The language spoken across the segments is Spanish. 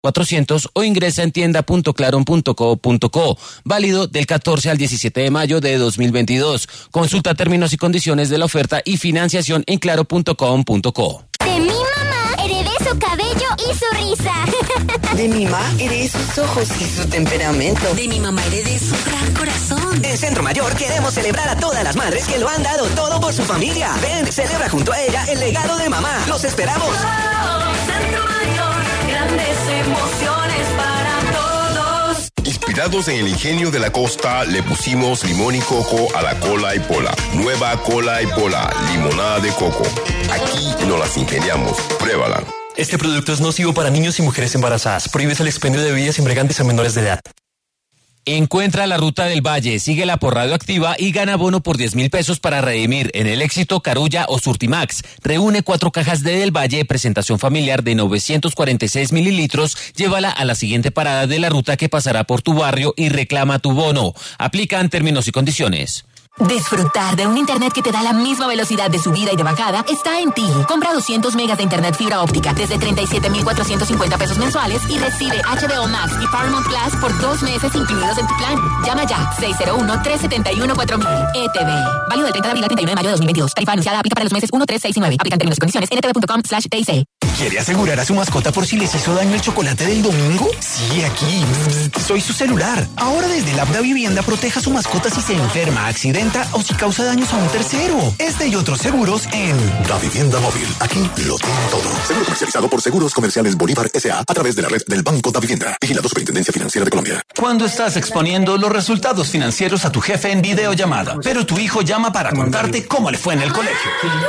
400 o ingresa en tienda.claro.co.co. Válido del 14 al 17 de mayo de 2022. Consulta términos y condiciones de la oferta y financiación en claro.com.co. De mi mamá heredé su cabello y su risa. De mi mamá heredé sus ojos y su temperamento. De mi mamá heredé su gran corazón. En Centro Mayor queremos celebrar a todas las madres que lo han dado todo por su familia. Ven, celebra junto a ella el legado de mamá. ¡Los esperamos! Centro Mayor, grandes emociones para todos. Inspirados en el ingenio de la costa, le pusimos limón y coco a la cola y pola. Nueva cola y pola, limonada de coco. Aquí nos las ingeniamos. Pruébala. Este producto es nocivo para niños y mujeres embarazadas. Prohíbes el expendio de bebidas embriagantes a menores de edad. Encuentra la Ruta del Valle, síguela por Radio Activa y gana bono por 10.000 pesos para redimir en El Éxito, Carulla o Surtimax. Reúne 4 cajas de Del Valle, presentación familiar de 946 mililitros. Llévala a la siguiente parada de la ruta que pasará por tu barrio y reclama tu bono. Aplican términos y condiciones. Disfrutar de un internet que te da la misma velocidad de subida y de bajada está en ti. Compra 200 megas de internet fibra óptica desde 37,450 pesos mensuales y recibe HBO Max y Paramount Plus por 2 meses incluidos en tu plan. Llama ya 601-371-4000. ETV. Válido del 30 de abril al 31 de mayo de 2022. Tarifa anunciada aplica para los meses 1, 3, 6 y 9. Aplican términos y condiciones. ntv.com/TIC. ¿Quiere asegurar a su mascota por si les hizo daño el chocolate del domingo? Sí, aquí. Soy su celular. Ahora desde la app de Vivienda proteja a su mascota si se enferma, accidenta o si causa daños a un tercero. Este y otros seguros en La Vivienda Móvil. Aquí lo tiene todo. Seguro comercializado por Seguros Comerciales Bolívar S.A. a través de la red del Banco Da Vivienda. Vigilado Superintendencia Financiera de Colombia. Cuando estás exponiendo los resultados financieros a tu jefe en videollamada, pero tu hijo llama para contarte cómo le fue en el colegio.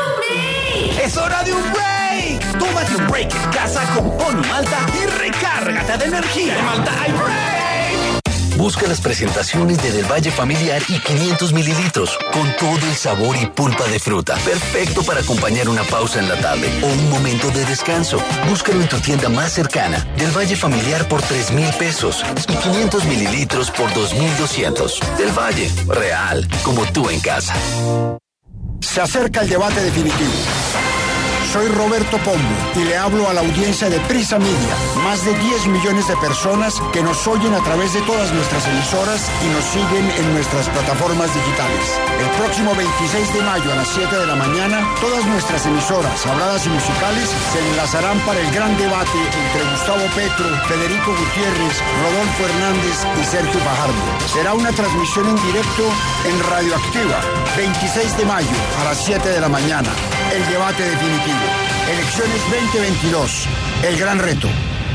¡Es hora de un break! Tómate un break en casa con Pony Malta y recárgate de energía en Malta iBreak. Busca las presentaciones de Del Valle Familiar y 500 mililitros, con todo el sabor y pulpa de fruta. Perfecto para acompañar una pausa en la tarde o un momento de descanso. Búscalo en tu tienda más cercana. Del Valle Familiar por 3,000 pesos y 500 mililitros por 2,200. Del Valle, real, como tú en casa. Se acerca el debate definitivo. Soy Roberto Pombo y le hablo a la audiencia de Prisa Media, más de 10 millones de personas que nos oyen a través de todas nuestras emisoras y nos siguen en nuestras plataformas digitales. El próximo 26 de mayo a las 7 de la mañana, todas nuestras emisoras, habladas y musicales, se enlazarán para el gran debate entre Gustavo Petro, Federico Gutiérrez, Rodolfo Hernández y Sergio Fajardo. Será una transmisión en directo en Radioactiva, 26 de mayo a las 7 de la mañana. El debate definitivo. Elecciones 2022. El gran reto.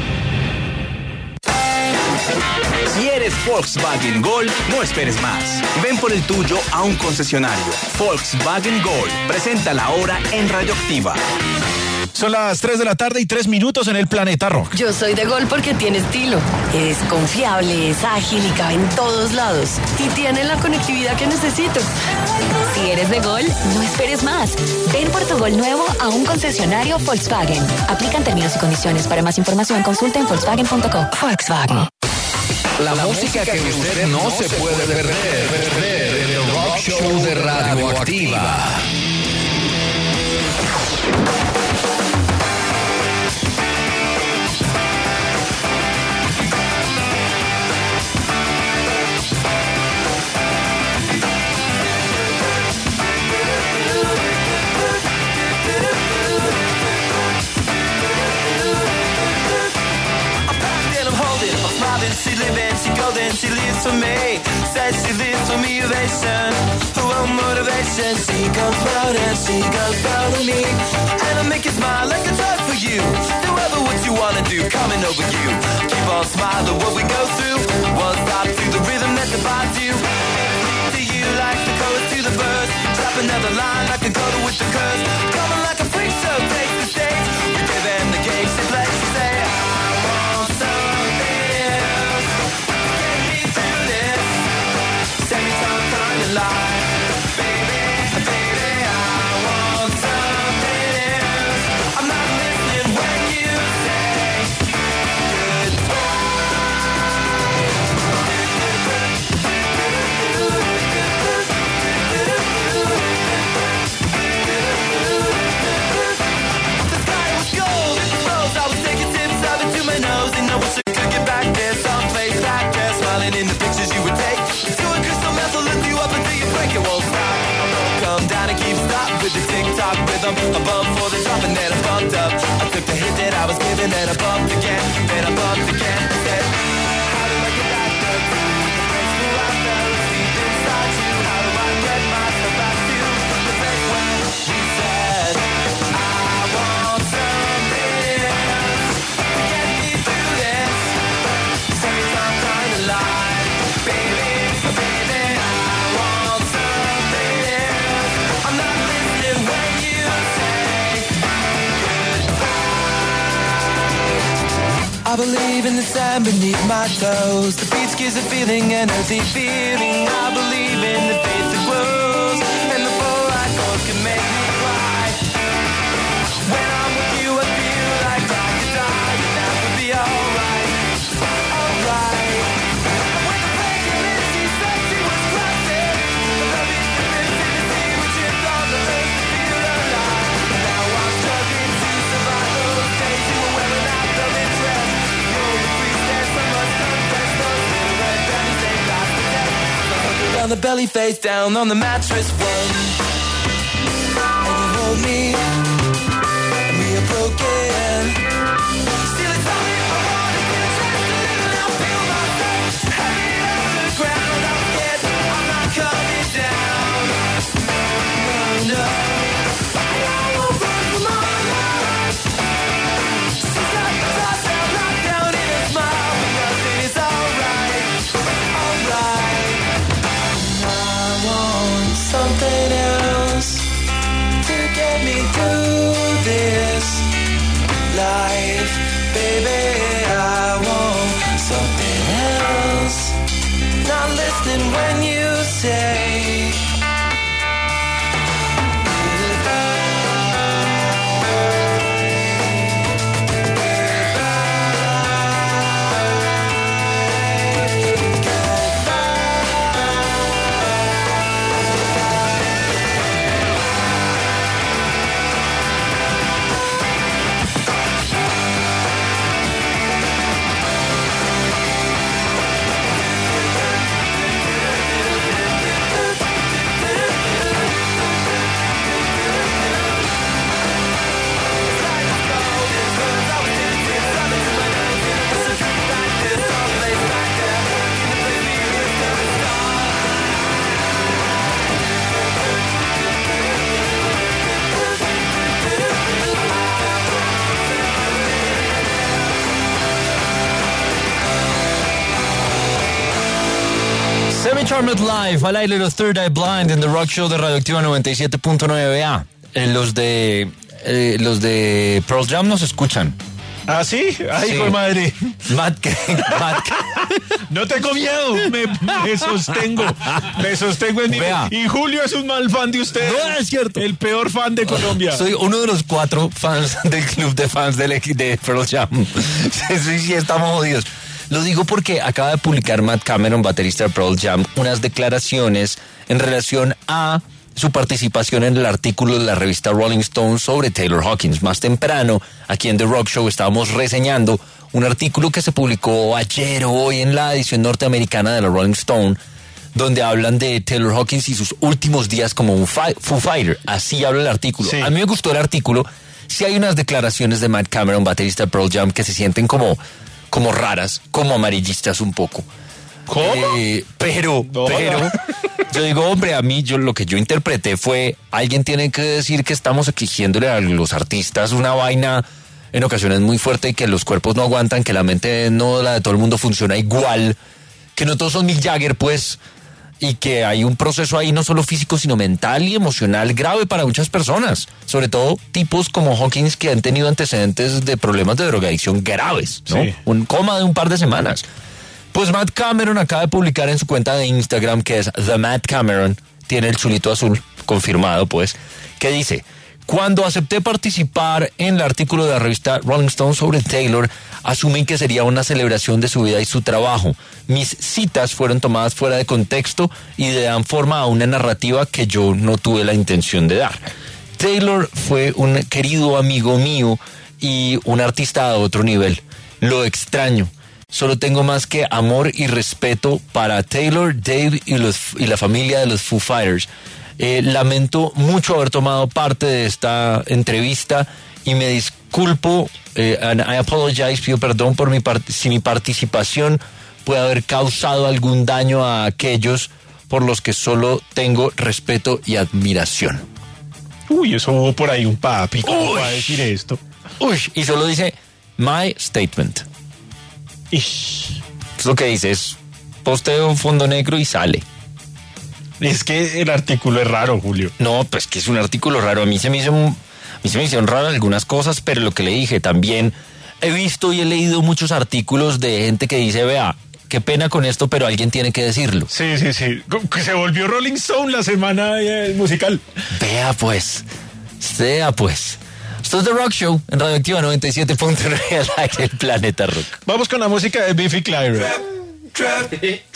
Si eres Volkswagen Gol, no esperes más. Ven por el tuyo a un concesionario. Volkswagen Gol. Presenta la hora en Radioactiva. Son las 3 de la tarde y 3 minutos en el Planeta Rock. Yo soy de Gol porque tiene estilo. Es confiable, es ágil y cabe en todos lados. Y tiene la conectividad que necesito. Si eres de Gol, no esperes más. Ven por tu Gol nuevo a un concesionario Volkswagen. Aplican términos y condiciones. Para más información, consulta en volkswagen.co. Volkswagen. La música que usted no se puede perder. El Rock Show de Radioactiva. She living, she golden, she lives for me. Says she lives for me, ovation. For one motivation, she goes round and she goes round to me. And I make you smile like a drug for you. Do ever what you wanna do, coming over you. Keep on smiling, what we go through. One stop to the rhythm that divides you. To you like the chorus to the verse. Drop another line like a coda with the curse. Coming like a freak show, take the stage. We're giving the game, she plays, she say, I want something. Life, baby, baby, I want something else. I'm not listening when you say goodbye. wave in the sand beneath my toes. The beach gives a feeling, an earthy feeling. I believe in the faith that grows, and the four-eyed ghost can make me cry. When I'm with you, I feel like I could die, and that would be alright, alright. When the pregnant Missy said she was crossing, the love is the missing to see what chipped on the earth to feel alive. Now I'm struggling to survive those days you were wearing that velvet dress. You're the priestess, I must confess, those little red bellies, they last the death. On the belly, face down on the mattress one, and you hold me, and we are broken. Still it's only if I want to get a chance to live, and I'll feel myself heavy on the ground. I'm scared, I'm not coming down. No, no, I won't run from my life. She's got the toss out, locked down in a smile, but nothing is alright, alright. I want something else to get me through this life, baby. I want something else. Not listening when you say Semi-Charmed Live, al aire los Third Eye Blind en The Rock Show de Radioactiva 97.9A. Los de Pearl Jam nos escuchan. ¿Ah, sí? Ay, Sí. por madre. Matt, No tengo miedo, me sostengo. Me sostengo en mi... Vea. Y Julio es un mal fan de usted. No es cierto. El peor fan de Colombia. Soy uno de los 4 fans del club de fans de Pearl Jam. Sí, estamos jodidos. Lo digo porque acaba de publicar Matt Cameron, baterista de Pearl Jam, unas declaraciones en relación a su participación en el artículo de la revista Rolling Stone sobre Taylor Hawkins. Más temprano, aquí en The Rock Show, estábamos reseñando un artículo que se publicó ayer o hoy en la edición norteamericana de la Rolling Stone, donde hablan de Taylor Hawkins y sus últimos días como un Foo Fighter. Así habla el artículo. Sí. A mí me gustó el artículo. Sí hay unas declaraciones de Matt Cameron, baterista de Pearl Jam, que se sienten como raras, como amarillistas un poco. ¿Cómo? Pero, yo digo, hombre, a mí lo que yo interpreté fue, alguien tiene que decir que estamos exigiéndole a los artistas una vaina en ocasiones muy fuerte y que los cuerpos no aguantan, que la mente no, la de todo el mundo funciona igual, que no todos son Mick Jagger, pues, y que hay un proceso ahí no solo físico, sino mental y emocional grave para muchas personas, sobre todo tipos como Hawkins que han tenido antecedentes de problemas de drogadicción graves, ¿no? Sí. Un coma de un par de semanas. Pues Matt Cameron acaba de publicar en su cuenta de Instagram, que es The Matt Cameron, tiene el chulito azul, confirmado pues, que dice: cuando acepté participar en el artículo de la revista Rolling Stone sobre Taylor, asumí que sería una celebración de su vida y su trabajo. Mis citas fueron tomadas fuera de contexto y dan forma a una narrativa que yo no tuve la intención de dar. Taylor fue un querido amigo mío y un artista a otro nivel. Lo extraño. Solo tengo más que amor y respeto para Taylor, Dave y la familia de los Foo Fighters. Lamento mucho haber tomado parte de esta entrevista y me disculpo, and I apologize, pido perdón por si mi participación puede haber causado algún daño a aquellos por los que solo tengo respeto y admiración. Uy, eso hubo por ahí un papi, ¿cómo va a decir esto? Uy, y solo dice, my statement. Ish. Es lo que dice, es posteo, fondo negro y sale. Es que el artículo es raro, Julio. No, pues que es un artículo raro. A mí se me hicieron raras algunas cosas, pero lo que le dije también, he visto y he leído muchos artículos de gente que dice, vea, qué pena con esto, pero alguien tiene que decirlo. Sí. Que se volvió Rolling Stone la semana musical. Vea pues. Esto es The Rock Show en Radioactiva 97.9 al aire del Planeta Rock. Vamos con la música de Biffy Clyro. Trap.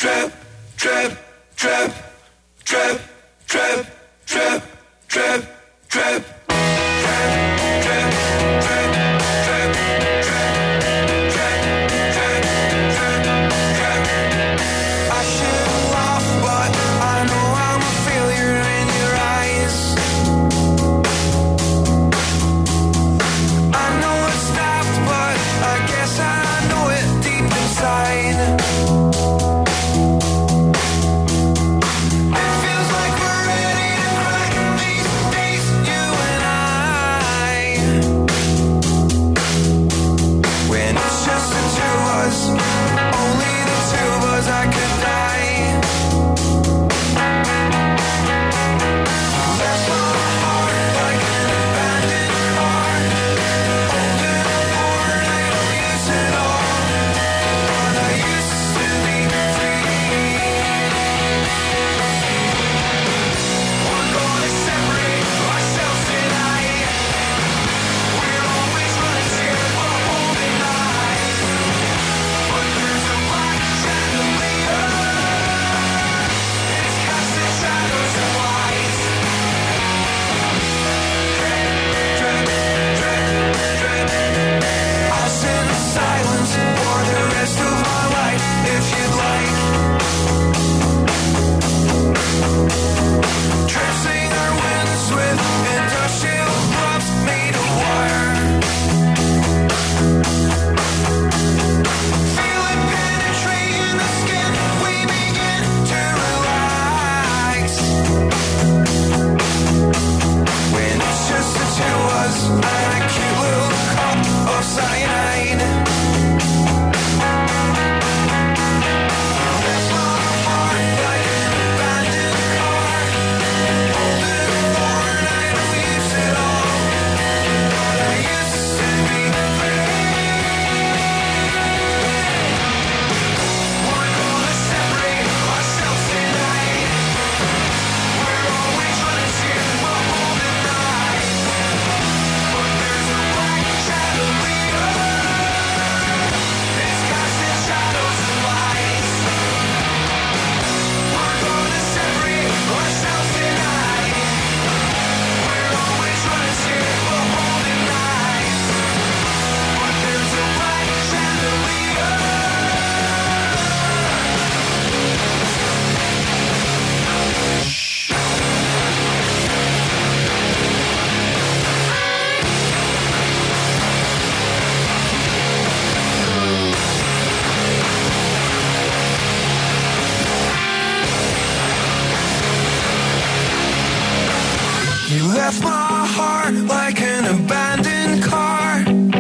left my heart like an abandoned car.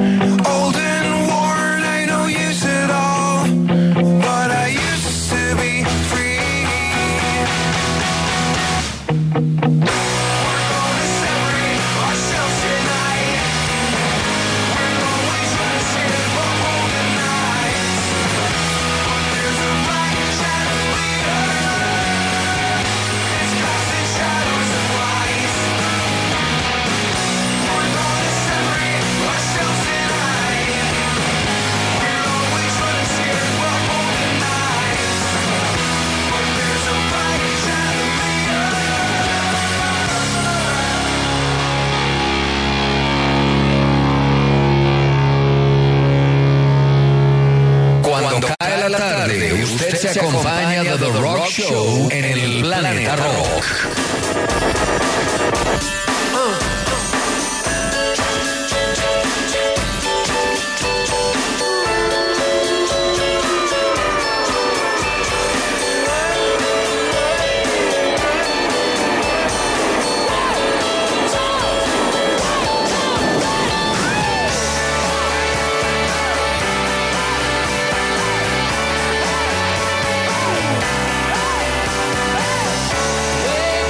Old and worn, ain't no use at all. But I used to be free. We're gonna separate ourselves tonight. We're always gonna share the golden nights. But there's a black chandelier. It's casting shadows and lights. We're gonna separate ourselves tonight. We're always gonna share the golden nights. But there's a black chandelier. Cuando cae la tarde, usted se acompaña de The Rock Show en el Planeta Rock. Well,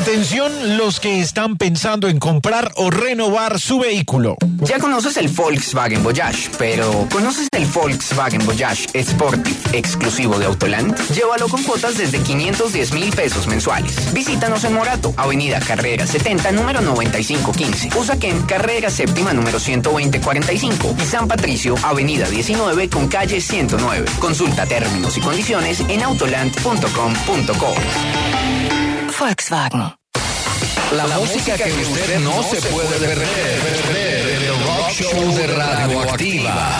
Atención los que están pensando en comprar o renovar su vehículo. Ya conoces el Volkswagen Voyage, pero ¿conoces el Volkswagen Voyage Sportive exclusivo de Autoland? Llévalo con cuotas desde 510,000 pesos mensuales. Visítanos en Morato, Avenida Carrera 70, número 9515. Usaquén, Carrera Séptima, número 12045. Y San Patricio, Avenida 19 con calle 109. Consulta términos y condiciones en autoland.com.co. Volkswagen. La música que usted no se puede perder en el Rock Show de Radioactiva.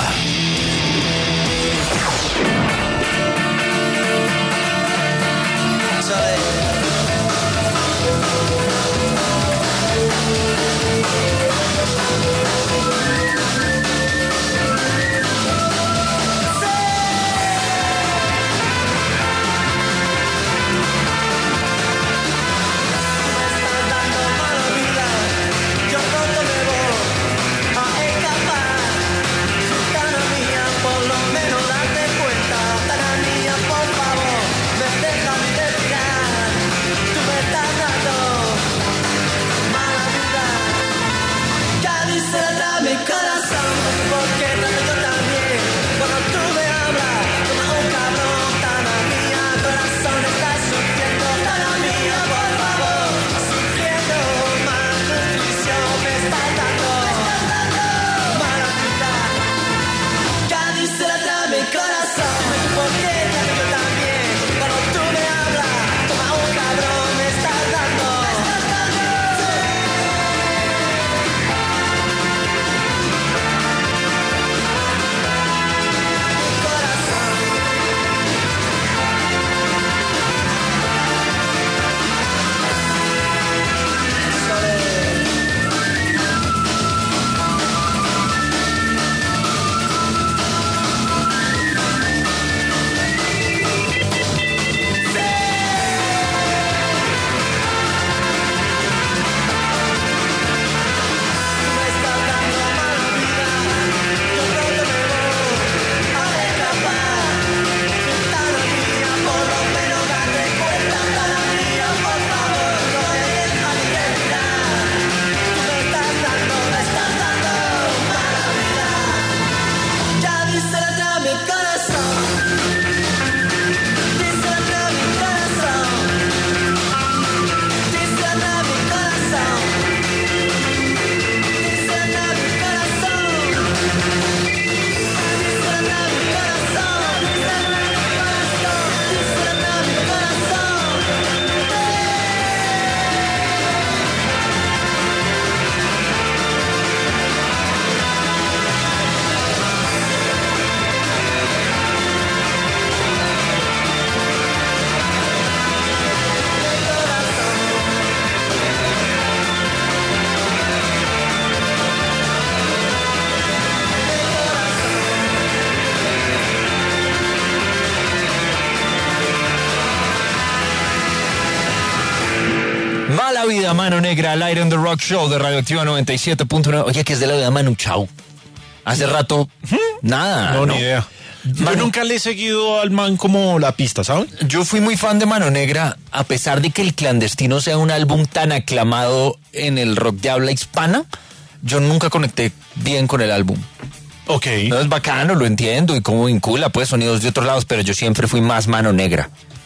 Mala vida, Mano Negra, al aire en The Rock Show de Radioactiva 97.9. Oye, ¿qué es de la vida, Manu? Chau. Hace rato, nada. No, ni idea. Yo nunca le he seguido al man como la pista, ¿saben? Yo fui muy fan de Mano Negra, a pesar de que El Clandestino sea un álbum tan aclamado en el rock de habla hispana, yo nunca conecté bien con el álbum. Ok. No, es bacano, lo entiendo, y cómo vincula pues sonidos de otros lados, pero yo siempre fui más Mano Negra.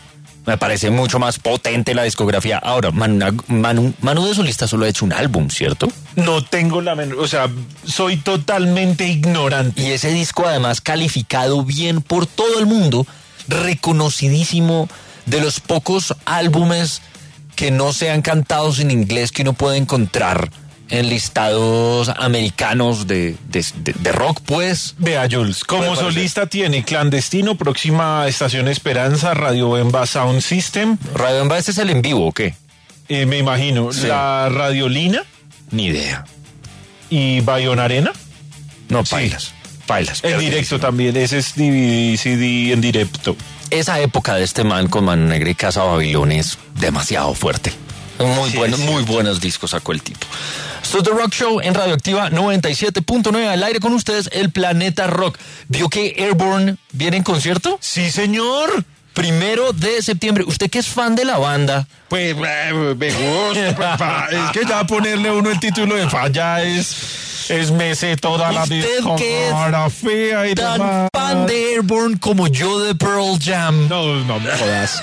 Me parece mucho más potente la discografía. Ahora, Manu de solista solo ha hecho un álbum, ¿cierto? No tengo la menor... O sea, soy totalmente ignorante. Y ese disco además calificado bien por todo el mundo, reconocidísimo, de los pocos álbumes que no sean cantados en inglés que uno puede encontrar en listados americanos de rock, pues. Vea, Jules, como solista tiene Clandestino, Próxima Estación Esperanza, Radio Bemba Sound System. ¿Radio Bemba ese es el en vivo o qué? Me imagino. Sí. La Radiolina. Ni idea. ¿Y Bayón Arena? No, pailas. Pailas. En directo también, ese es DVD, CD en directo. Esa época de este man con Mano Negra y Casa Babilón es demasiado fuerte. Muy buenos discos sacó el tipo. Esto es The Rock Show en Radioactiva 97.9, al aire con ustedes, el Planeta Rock. ¿Vio que Airborne viene en concierto? Sí, señor. 1 de septiembre. ¿Usted que es fan de la banda? Pues me gusta. Es que ya ponerle uno el título de fan ya es me sé toda la discografía y tan demás. Fan de Airborne como yo de Pearl Jam. No me jodas.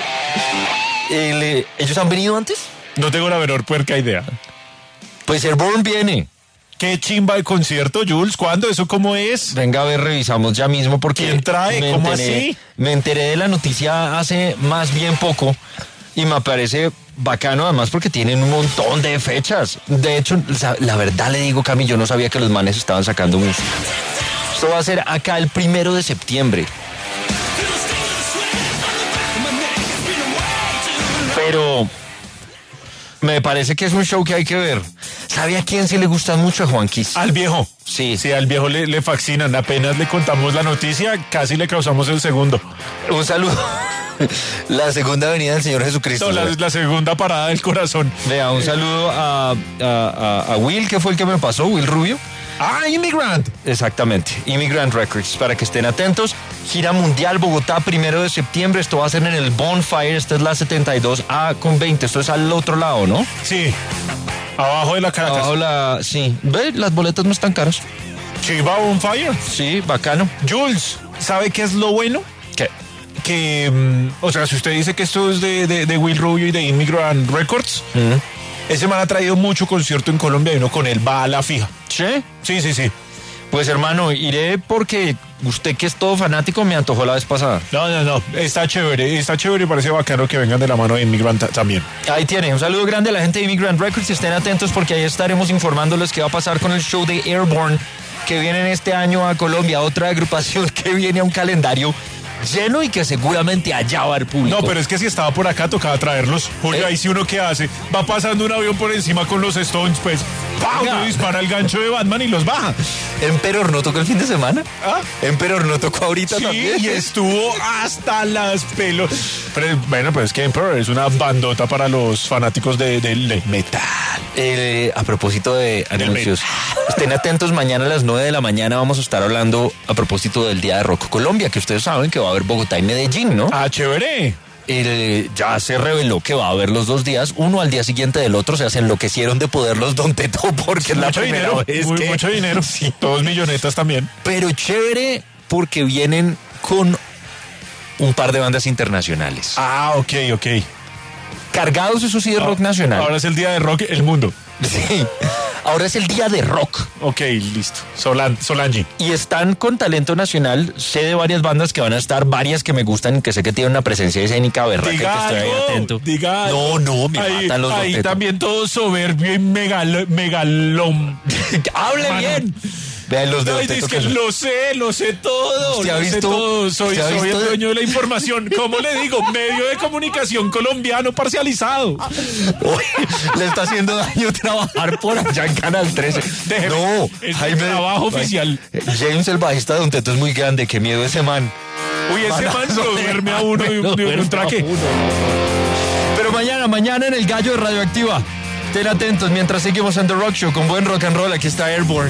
¿Ellos han venido antes? No tengo la menor puerca idea. Pues Airborne viene. ¿Qué chimba el concierto, Jules? ¿Cuándo? ¿Eso cómo es? Venga, a ver, revisamos ya mismo porque... ¿Quién trae? ¿Cómo así? Me enteré de la noticia hace más bien poco y me parece bacano además porque tienen un montón de fechas. De hecho, la verdad le digo, Cami, yo no sabía que los manes estaban sacando música. Esto va a ser acá el 1 de septiembre. Pero me parece que es un show que hay que ver. ¿Sabe a quién sí le gusta mucho? A Juanquis. Al viejo. Sí, al viejo le fascinan. Apenas le contamos la noticia, casi le causamos el segundo. Un saludo. La segunda venida del Señor Jesucristo. No, la segunda parada del corazón. Vea, un saludo a Will, que fue el que me pasó, Will Rubio. Ah, Immigrant. Exactamente, Immigrant Records, para que estén atentos. Gira mundial Bogotá, 1 de septiembre. Esto va a ser en el Bonfire. Esta es la 72A con 20. Esto es al otro lado, ¿no? Sí. Abajo de la Caracas. Sí. ¿Ve? Las boletas no están caras. Chiva Bonfire. Sí, bacano. Jules, ¿sabe qué es lo bueno? ¿Qué? Que, o sea, si usted dice que esto es de Will Rubio y de Immigrant Records, ese man ha traído mucho concierto en Colombia y uno con él va a la fija. ¿Sí? Sí. Pues hermano, iré porque usted que es todo fanático me antojó la vez pasada. No, está chévere, parece bacano que vengan de la mano de Immigrant también. Ahí tiene, un saludo grande a la gente de Immigrant Records, estén atentos porque ahí estaremos informándoles qué va a pasar con el show de Airborne que viene este año a Colombia, otra agrupación que viene a un calendario lleno y que seguramente allá va el público. No, pero es que si estaba por acá tocaba traerlos. Oye, ahí sí uno qué hace, va pasando un avión por encima con los Stones, pues ¡pam! Dispara el gancho de Batman y los baja. ¿Emperor no tocó el fin de semana? ¿Ah? ¿Emperor no tocó ahorita también? Sí, y estuvo hasta las pelos. Pero, bueno, pues es que Emperor es una bandota para los fanáticos del metal. A propósito de anuncios, estén atentos, mañana a las 9 de la mañana vamos a estar hablando a propósito del Día de Rock Colombia, que ustedes saben que va a haber Bogotá y Medellín, ¿no? Ah, chévere. Ya se reveló que va a haber los 2 días, uno al día siguiente del otro. Se enloquecieron de poderlos Don Teto porque es la primera vez que... Mucho dinero, sí. Todos millonetas también. Pero chévere porque vienen con un par de bandas internacionales. Ah, ok. Cargados, eso sí, de rock nacional. Ahora es el día de rock el mundo. Sí, ahora es el día de rock. Ok, listo. Solange. Y están con talento nacional. Sé de varias bandas que van a estar, varias que me gustan, que sé que tienen una presencia escénica berraca y que estoy ahí atento. No, me matan los ahí también todo soberbio y megalón. ¡Hable bien! Vean los de Teto que lo sé todo. ¿Usted ha visto? Soy el dueño de la información. ¿Cómo le digo? Medio de comunicación colombiano parcializado. Uy, le está haciendo daño trabajar por allá en Canal 13. No, es el trabajo oficial. James, el bajista de Don Teto, es muy grande. Qué miedo ese man. Uy, ese man lo duerme a uno de un traque. Pero mañana en el Gallo de Radioactiva. Estén atentos mientras seguimos en The Rock Show con buen rock and roll. Aquí está Airborne.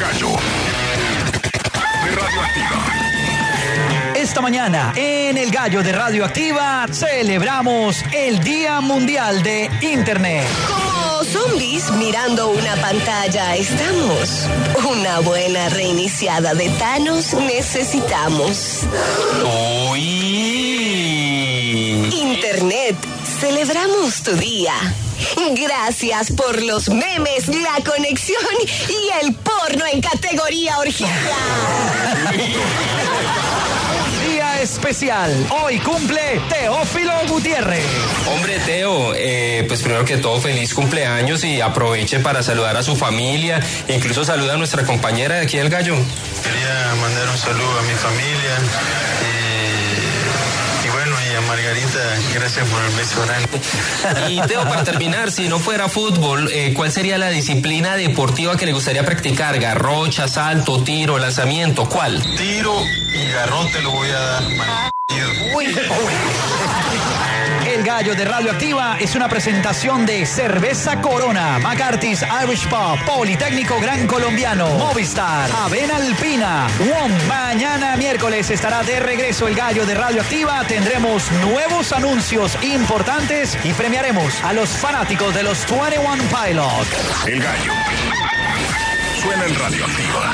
gallo de Radioactiva. Esta mañana, en El Gallo de Radioactiva, celebramos el Día Mundial de Internet. Como zombies mirando una pantalla estamos. Una buena reiniciada de Thanos necesitamos. Internet, celebramos tu día. Gracias por los memes, la conexión y el porno en categoría orgía. Día especial. Hoy cumple Teófilo Gutiérrez. Hombre, Teo, pues primero que todo, feliz cumpleaños y aproveche para saludar a su familia. E incluso saluda a nuestra compañera de aquí del Gallo. Quería mandar un saludo a mi familia. Y bueno, y a Margarita, gracias por el beso grande. Y Teo, para terminar, si no fuera fútbol, ¿cuál sería la disciplina deportiva que le gustaría practicar? ¿Garrocha, salto, tiro, lanzamiento? ¿Cuál? Tiro y garrote lo voy a dar, El Gallo de Radioactiva es una presentación de Cerveza Corona, McCarthy's Irish Pub, Politécnico Gran Colombiano, Movistar, Avena Alpina, WOM. Mañana miércoles estará de regreso El Gallo de Radioactiva. Tendremos nuevos anuncios importantes y premiaremos a los fanáticos de los 21 Pilots. El Gallo suena en Radioactiva.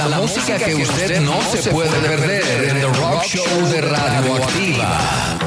La música que usted no se puede perder en The Rock Show de Radioactiva.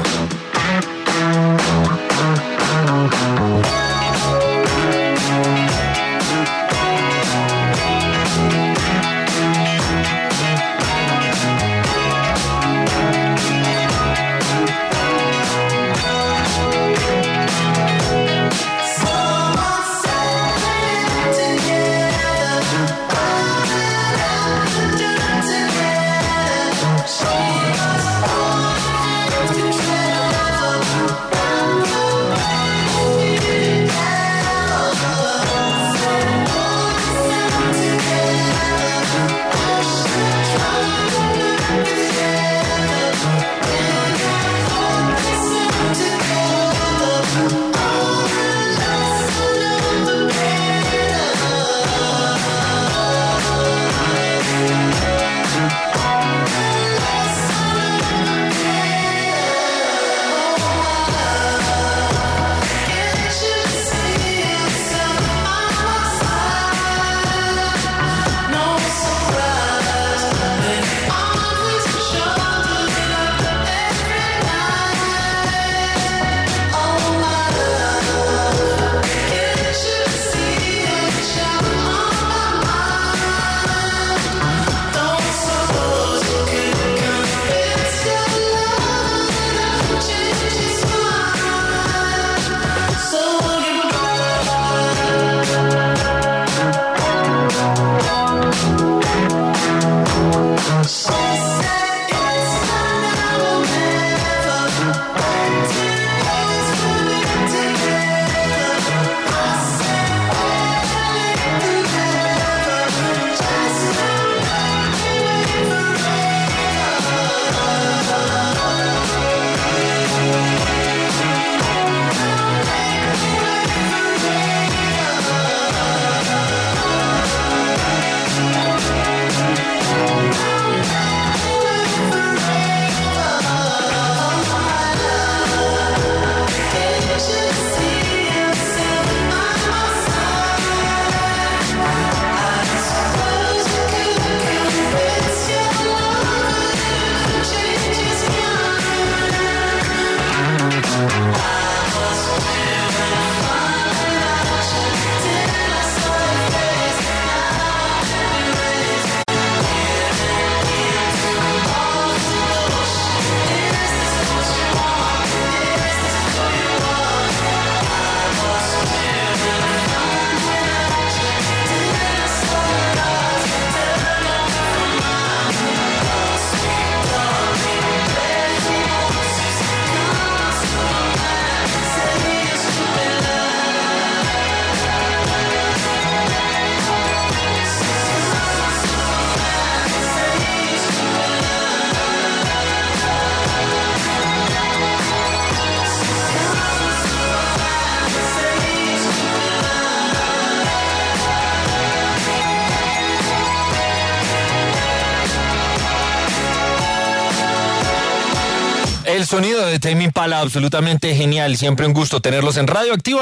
El sonido de Tame Impala, absolutamente genial. Siempre un gusto tenerlos en Radioactiva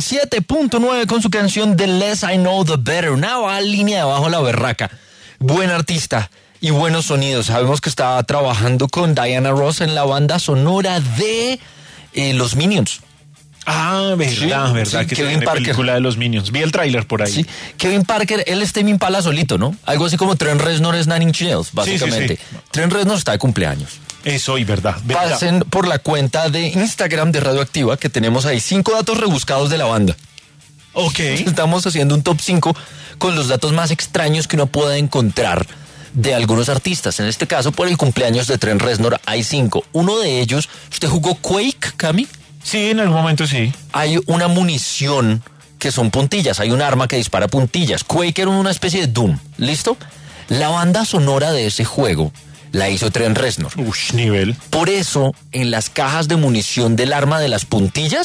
97.9 con su canción The Less I Know The Better. Una línea de abajo la berraca. Buen artista y buenos sonidos. Sabemos que estaba trabajando con Diana Ross en la banda sonora de Los Minions. Ah, verdad, Sí, verdad, sí, que Kevin tiene Parker. película de los Minions. Vi el tráiler por ahí. Sí, Kevin Parker, él es Tame Impala solito, ¿no? Algo así como Trent Reznor es Nine Inch Nails, básicamente. Sí, sí, sí. Trent Reznor está de cumpleaños. Eso, y verdad. Pasen por la cuenta de Instagram de Radioactiva, que tenemos ahí 5 datos rebuscados de la banda. Ok. Estamos haciendo un top 5 con los datos más extraños que uno puede encontrar de algunos artistas. En este caso, por el cumpleaños de Trent Reznor hay 5. Uno de ellos, ¿usted jugó Quake, Cami? Sí, en algún momento sí. Hay una munición que son puntillas, hay un arma que dispara puntillas. Quake era una especie de Doom, ¿listo? La banda sonora de ese juego la hizo Trent Reznor. Nivel. Por eso, en las cajas de munición del arma de las puntillas,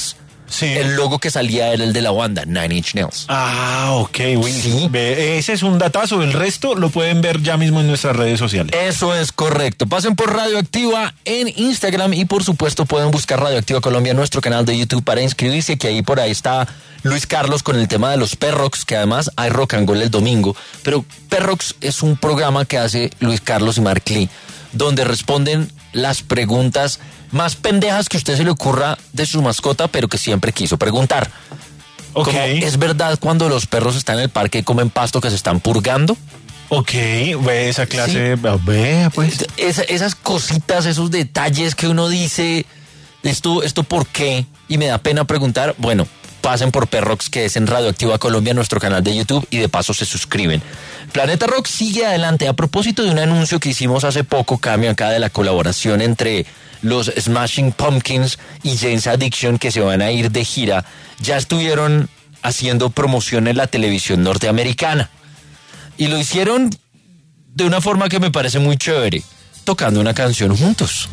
el logo que salía era el de la banda, Nine Inch Nails. Ah, ok, sí. Ese es un datazo. El resto lo pueden ver ya mismo en nuestras redes sociales. Eso es correcto. Pasen por Radioactiva en Instagram y por supuesto pueden buscar Radioactiva Colombia en nuestro canal de YouTube para inscribirse, que ahí por ahí está Luis Carlos con el tema de los Perrox, que además hay rock and roll el domingo. Pero Perrox es un programa que hace Luis Carlos y Mark Lee, donde responden las preguntas más pendejas que a usted se le ocurra de su mascota, pero que siempre quiso preguntar. Ok. Como, ¿es verdad cuando los perros están en el parque y comen pasto que se están purgando? Ok, ve esa clase, Sí. Ve, pues. Esas cositas, esos detalles que uno dice, ¿esto por qué? Y me da pena preguntar. Bueno, pasen por Perrox, que es en Radioactiva Colombia, nuestro canal de YouTube, y de paso se suscriben. Planeta Rock sigue adelante. A propósito de un anuncio que hicimos hace poco, cambio acá, de la colaboración entre los Smashing Pumpkins y Jane's Addiction, que se van a ir de gira, ya estuvieron haciendo promoción en la televisión norteamericana. Y lo hicieron de una forma que me parece muy chévere, tocando una canción juntos.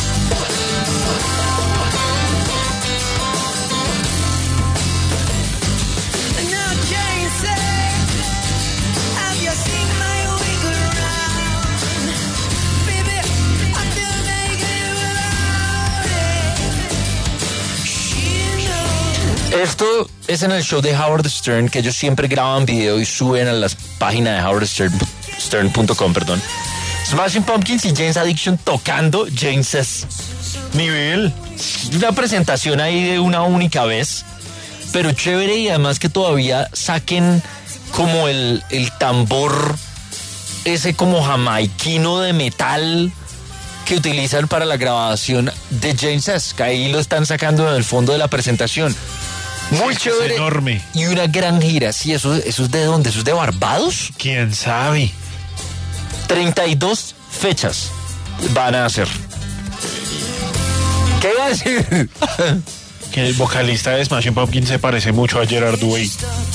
Esto es en el show de Howard Stern, que ellos siempre graban video y suben a las páginas de howardstern.com, perdón. Smashing Pumpkins y Jane's Addiction tocando Jane's nivel. Una presentación ahí de una única vez, pero chévere, y además que todavía saquen como el tambor ese como jamaiquino de metal que utilizan para la grabación de Jane's, que ahí lo están sacando en el fondo de la presentación. Muy chévere. Es enorme. Y una gran gira. Sí, ¿eso es de dónde? ¿Eso es de Barbados? ¿Quién sabe? 32 fechas van a hacer. ¿Qué iba a decir? Que el vocalista de Smashing Pumpkins se parece mucho a Gerard Way.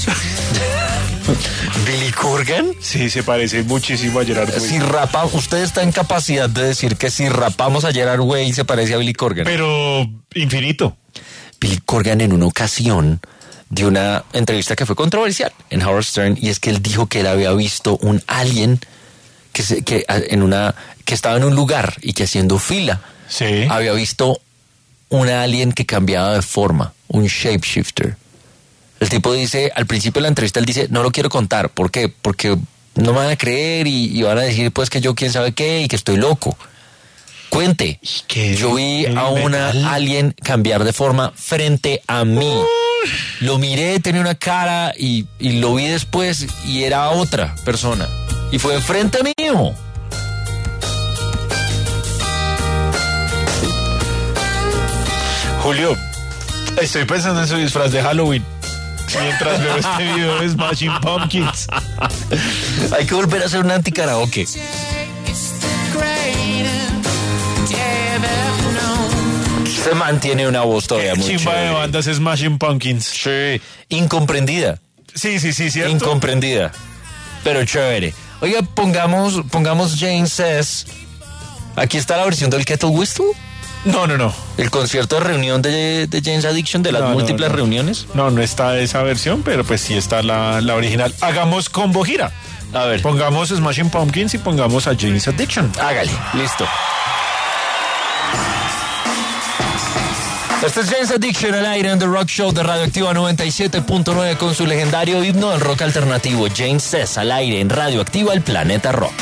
¿Billy Corgan? Sí, se parece muchísimo a Gerard Way. Si usted está en capacidad de decir que si rapamos a Gerard Way se parece a Billy Corgan. Pero infinito. Billy Corgan en una ocasión dio una entrevista que fue controversial en Howard Stern, y es que él dijo que él había visto un alien que estaba en un lugar y que haciendo fila había visto un alien que cambiaba de forma, un shapeshifter. El tipo dice, al principio de la entrevista él dice, no lo quiero contar. ¿Por qué? Porque no me van a creer y van a decir pues que yo quién sabe qué y que estoy loco. Cuente, yo vi a una alien cambiar de forma frente a mí. Lo miré, tenía una cara y lo vi después y era otra persona. Y fue enfrente mío. Julio, estoy pensando en su disfraz de Halloween mientras veo este video de Smashing Pumpkins. Hay que volver a hacer un anti-karaoke. Se mantiene una voz todavía muy chimba chévere. de bandas Smashing Pumpkins. Sí, incomprendida. Sí, ¿cierto? Incomprendida, pero chévere. Oiga, pongamos Jane Says. Aquí está la versión del Kettle Whistle. No. El concierto de reunión de Jane's Addiction, de las múltiples reuniones. No está esa versión, pero pues sí está la original. Hagamos combo gira. A ver. Pongamos Smashing Pumpkins y pongamos a Jane's Addiction. Hágale, listo. Este es Jane's Addiction al aire en The Rock Show de Radioactiva 97.9 con su legendario himno del rock alternativo. Jane Says al aire en Radioactiva, el planeta rock.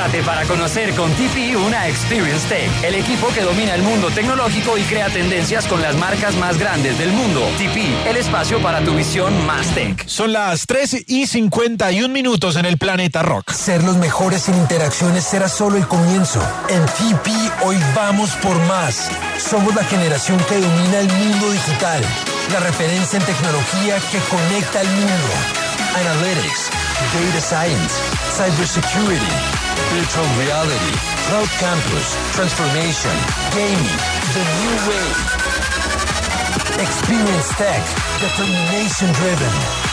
Prepárate para conocer con TP una Experience Tech, el equipo que domina el mundo tecnológico y crea tendencias con las marcas más grandes del mundo. TP, el espacio para tu visión más tech. Son las 3:51 en el Planeta Rock. Ser los mejores sin interacciones será solo el comienzo. En TP hoy vamos por más. Somos la generación que domina el mundo digital. La referencia en tecnología que conecta al mundo. Analytics, Data Science, Cybersecurity, Virtual Reality, Cloud Campus, Transformation, Gaming, The New Way. Experience Tech, Determination Driven.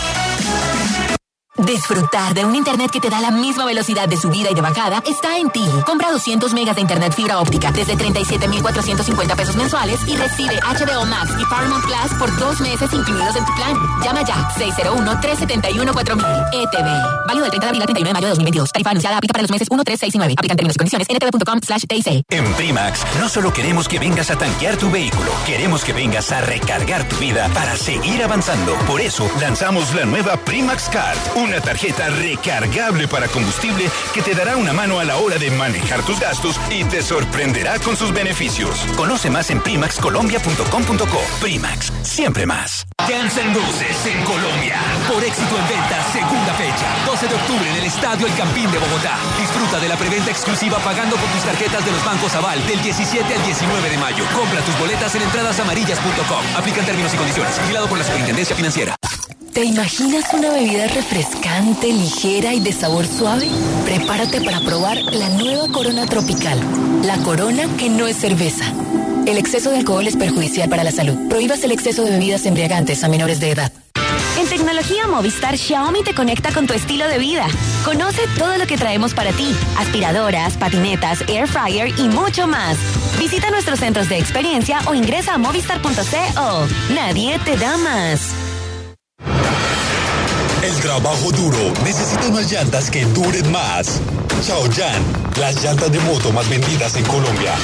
Disfrutar de un internet que te da la misma velocidad de subida y de bajada está en Tigi. Compra 200 megas de internet fibra óptica desde 37,450 pesos mensuales y recibe HBO Max y Paramount Plus por 2 meses incluidos en tu plan. Llama ya 601-371-4000. ETV. Válido del 30 de abril al 31 de mayo de 2022. Tarifa anunciada aplica para los meses 1, 3, 6 y 9. Aplican términos y condiciones en etv.com/TIC. En Primax, no solo queremos que vengas a tanquear tu vehículo, queremos que vengas a recargar tu vida para seguir avanzando. Por eso, lanzamos la nueva Primax Card, una tarjeta recargable para combustible que te dará una mano a la hora de manejar tus gastos y te sorprenderá con sus beneficios. Conoce más en primaxcolombia.com.co. Primax, siempre más. Guns N' Roses en Colombia. Por éxito en ventas, segunda fecha. 12 de octubre en el Estadio El Campín de Bogotá. Disfruta de la preventa exclusiva pagando con tus tarjetas de los bancos Aval del 17 al 19 de mayo. Compra tus boletas en entradasamarillas.com. Aplican términos y condiciones. Vigilado por la Superintendencia Financiera. ¿Te imaginas una bebida refrescante, ligera y de sabor suave? Prepárate para probar la nueva Corona Tropical. La Corona que no es cerveza. El exceso de alcohol es perjudicial para la salud. Prohíbas el exceso de bebidas embriagantes a menores de edad. En tecnología Movistar, Xiaomi te conecta con tu estilo de vida. Conoce todo lo que traemos para ti. Aspiradoras, patinetas, air fryer y mucho más. Visita nuestros centros de experiencia o ingresa a movistar.co. Nadie te da más. El trabajo duro necesita unas llantas que duren más. Chaoyan, las llantas de moto más vendidas en Colombia.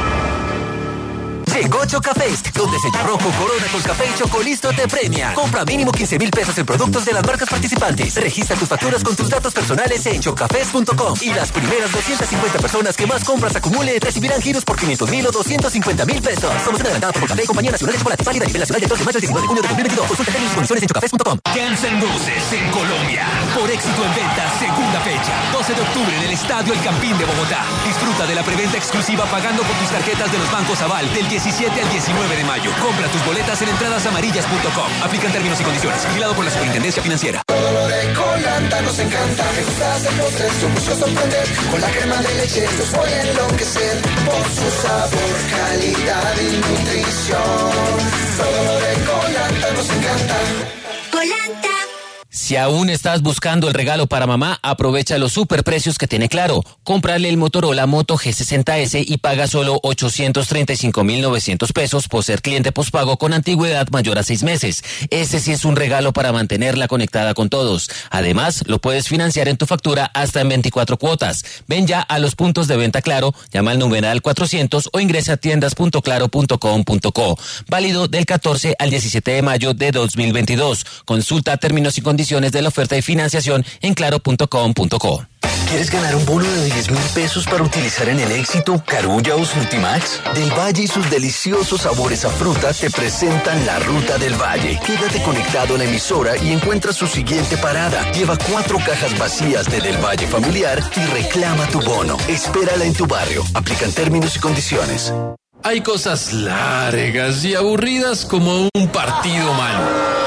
Llegó Chocafest, donde Sello Rojo, Corona, Colcafé y Chocolisto te premia. Compra mínimo 15,000 pesos en productos de las marcas participantes. Registra tus facturas con tus datos personales en chocafest.com. Y las primeras 250 personas que más compras acumule recibirán giros por 500,000 o 250,000 pesos. Somos una adelantada por Colcafé, Compañía Nacional de Chocolate, válida a nivel nacional del 2 de mayo al 19 de junio de 2022. Consulta términos y condiciones en chocafest.com. Guns N' Roses en Colombia. Por éxito en ventas, segunda fecha. 12 de octubre en el Estadio El Campín de Bogotá. Disfruta de la preventa exclusiva pagando con tus tarjetas de los bancos Aval del 17 al 19 de mayo. Compra tus boletas en entradasamarillas.com. Aplican términos y condiciones. Vigilado por la Superintendencia Financiera. Todo lo de Colanta nos encanta. Me gusta hacer postres, yo busco sorprender. Con la crema de leche los voy a enloquecer. Por su sabor, calidad y nutrición. Todo lo de Colanta nos encanta. Colanta. Si aún estás buscando el regalo para mamá, aprovecha los superprecios que tiene Claro. Cómprale el Motorola Moto G60S y paga solo 835,900 pesos por ser cliente pospago con antigüedad mayor a 6 meses. Este sí es un regalo para mantenerla conectada con todos. Además, lo puedes financiar en tu factura hasta en 24 cuotas. Ven ya a los puntos de venta Claro, llama al numeral 400 o ingresa a tiendas.claro.com.co. Válido del 14 al 17 de mayo de 2022. Consulta términos y condiciones de la oferta y financiación en claro.com.co. ¿Quieres ganar un bono de 10,000 pesos para utilizar en el Éxito, Carulla o Surtimax? Del Valle y sus deliciosos sabores a fruta te presentan la Ruta del Valle. Quédate conectado a la emisora y encuentra su siguiente parada. Lleva 4 cajas vacías de Del Valle familiar y reclama tu bono. Espérala en tu barrio. Aplican términos y condiciones. Hay cosas largas y aburridas como un partido malo.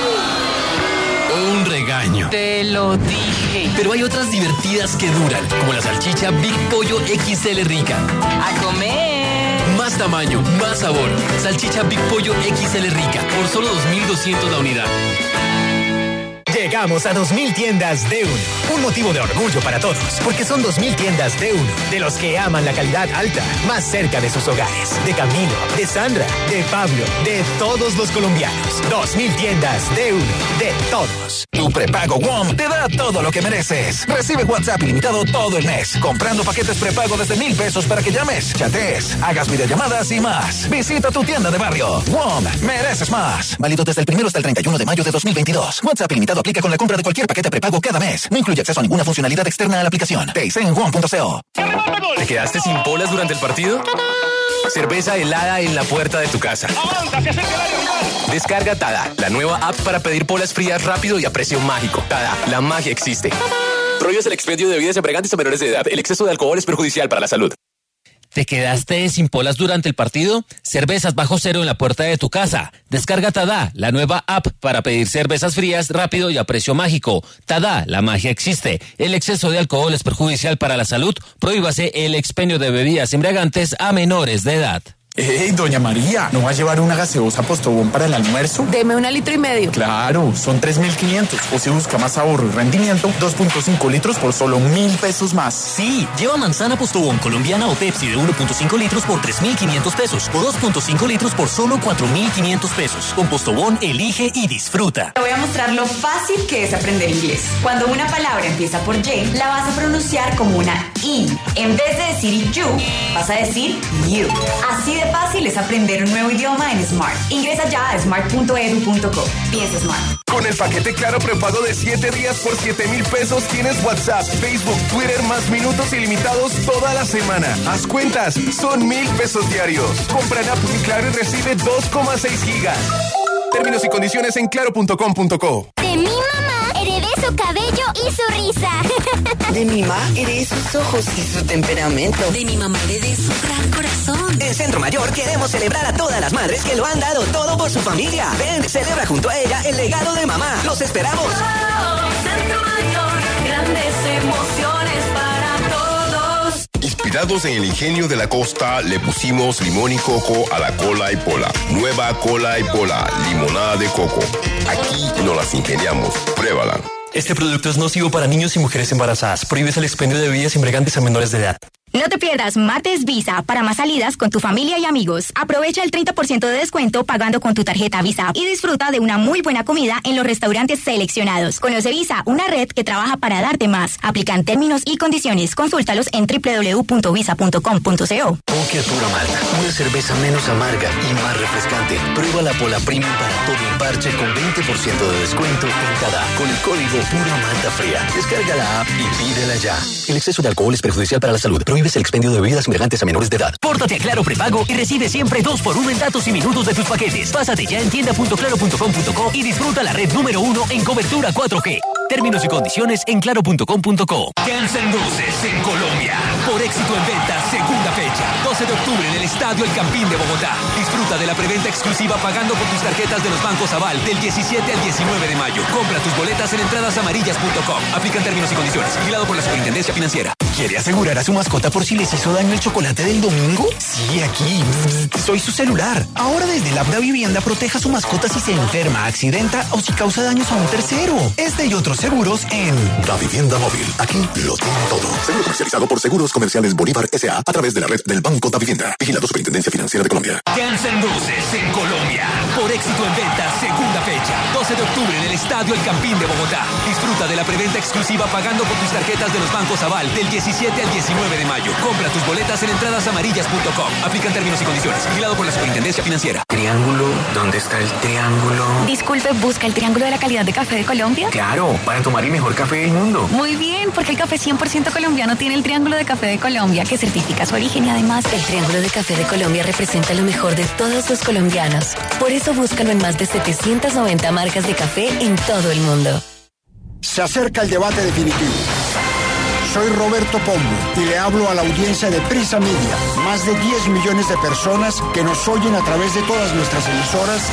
Un regaño. Te lo dije. Pero hay otras divertidas que duran, como la salchicha Big Pollo XL Rica. ¡A comer! Más tamaño, más sabor. Salchicha Big Pollo XL Rica, por solo 2,200 la unidad. Llegamos a 2,000 tiendas de uno. Un motivo de orgullo para todos, porque son 2,000 tiendas de uno, de los que aman la calidad alta, más cerca de sus hogares. De Camilo, de Sandra, de Pablo, de todos los colombianos. 2,000 tiendas de uno, de todos. Tu prepago WOM te da todo lo que mereces. Recibe WhatsApp ilimitado todo el mes, comprando paquetes prepago desde 1,000 pesos para que llames, chatees, hagas videollamadas y más. Visita tu tienda de barrio. WOM, mereces más. Válido desde el 1 hasta el 31 de mayo de 2022. WhatsApp ilimitado aplica con la compra de cualquier paquete prepago cada mes. No incluye acceso a ninguna funcionalidad externa a la aplicación. TIC en WOM.co. ¿Te quedaste sin polas durante el partido? Cerveza helada en la puerta de tu casa. Descarga Tada, la nueva app para pedir polas frías rápido y a precio mágico. Tada, la magia existe. Prohíbes el expendio de bebidas embriagantes a menores de edad. El exceso de alcohol es perjudicial para la salud. ¿Te quedaste sin polas durante el partido? Cervezas bajo cero en la puerta de tu casa. Descarga Tada, la nueva app para pedir cervezas frías rápido y a precio mágico. Tada, la magia existe. El exceso de alcohol es perjudicial para la salud. Prohíbase el expendio de bebidas embriagantes a menores de edad. ¡Ey, doña María! ¿No va a llevar una gaseosa Postobón para el almuerzo? Deme 1,5 litros. Claro, son 3.500. O si busca más ahorro y rendimiento, 2.5 litros por solo 1.000 pesos más. Sí, lleva manzana Postobón colombiana o Pepsi de 1.5 litros por 3.500 pesos. O 2.5 litros por solo 4.500 pesos. Con Postobón, elige y disfruta. Te voy a mostrar lo fácil que es aprender inglés. Cuando una palabra empieza por Y, la vas a pronunciar como una I. En vez de decir you, vas a decir you. Así de fácil es aprender un nuevo idioma en Smart. Ingresa ya a smart.edu.co. Piensa Smart. Con el paquete Claro prepago de 7 días por 7,000 pesos tienes WhatsApp, Facebook, Twitter más minutos ilimitados toda la semana. Haz cuentas, son 1,000 pesos diarios. Compra en App Mi Claro y recibe 2,6 gigas. Términos y condiciones en claro.com.co. De mi mamá heredé su cabello y su risa. De mi mamá heredé sus ojos y su temperamento. De mi mamá heredé su gran corazón. En Centro Mayor queremos celebrar a todas las madres que lo han dado todo por su familia. Ven, celebra junto a ella el legado de mamá. ¡Los esperamos! Centro Mayor, grandes emociones para todos. Inspirados en el ingenio de la costa, le pusimos limón y coco a la cola y pola. Nueva cola y pola, limonada de coco. Aquí nos las ingeniamos. Pruébala. Este producto es nocivo para niños y mujeres embarazadas. Prohíbes el expendio de bebidas embriagantes a menores de edad. No te pierdas Martes Visa para más salidas con tu familia y amigos. Aprovecha el 30% de descuento pagando con tu tarjeta Visa y disfruta de una muy buena comida en los restaurantes seleccionados. Conoce Visa, una red que trabaja para darte más. Aplican términos y condiciones. Consúltalos en www.visa.com.co. Pokea Pura Malta, una cerveza menos amarga y más refrescante. Prueba la Pola Premium para todo un parche con 20% de descuento en cada con el código Pura Malta Fría. Descarga la app y pídela ya. El exceso de alcohol es perjudicial para la salud. Prohíbes el expendio de bebidas embriagantes a menores de edad. Pórtate a Claro Prepago y recibe siempre 2x1 en datos y minutos de tus paquetes. Pásate ya en tienda.claro.com.co y disfruta la red número 1 en cobertura 4G. Términos y condiciones en claro.com.co. Guns N' Roses en Colombia. Por éxito en ventas, segunda fecha. 12 de octubre en el Estadio El Campín de Bogotá. Disfruta de la preventa exclusiva pagando con tus tarjetas de los bancos Aval del 17 al 19 de mayo. Compra tus boletas en entradasamarillas.com. Aplican términos y condiciones. Vigilado por la Superintendencia Financiera. ¿Quiere asegurar a su mascota por si les hizo daño el chocolate del domingo? Sí, aquí. Soy su celular. Ahora desde el app Da Vivienda proteja a su mascota si se enferma, accidenta o si causa daños a un tercero. Este y otros seguros en Da Vivienda Móvil. Aquí lo tiene todo. Seguro comercializado por Seguros Comerciales Bolívar S.A. a través de la red del Banco Da Vivienda. Vigilado Superintendencia Financiera de Colombia. Guns N' Roses en Colombia. Por éxito en ventas, segunda fecha. 12 de octubre en el Estadio El Campín de Bogotá. Disfruta de la preventa exclusiva pagando con tus tarjetas de los bancos Aval del 17 al 19 de mayo. Compra tus boletas en entradasamarillas.com. Aplican términos y condiciones. Vigilado por la Superintendencia Financiera. Triángulo, ¿dónde está el triángulo? Disculpe, ¿busca el triángulo de la calidad de café de Colombia? Claro, para tomar el mejor café del mundo. Muy bien, porque el café 100% colombiano tiene el triángulo de café de Colombia, que certifica su origen y además El triángulo de café de Colombia representa lo mejor de todos los colombianos. Por eso búscalo en más de 790 marcas de café en todo el mundo. Se acerca el debate definitivo. Soy Roberto Pombo y le hablo a la audiencia de Prisa Media. Más de 10 millones de personas que nos oyen a través de todas nuestras emisoras